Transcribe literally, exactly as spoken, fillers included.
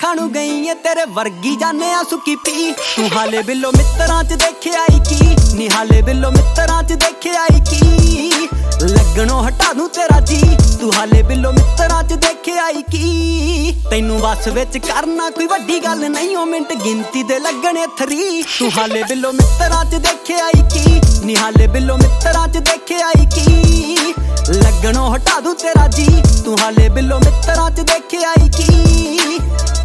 ਵੇਖਣ ਨੂੰ ਗਈ ਏ तेरे वर्गी जाने आ सुकी पी। तू हाले बिलो मित्रां च देखे आई की, नी हाले बिलो मित्रां च देखे आई की। लगनों हटा दूं तेरा जी, तू हाले बिलो मित्रां च देखे आई की। तैनू बस विच करना कोई वड्डी गल नहीं, ओ मिंट गिनती दे लगने थ्री। तू हाले बिलो मित्रां च देखे आई की, नी हाले बिलो मित्रां च देखे आई की। लगनों हटा दूं तेरा जी, तू हाले बिलो मित्रां च देखे आई की।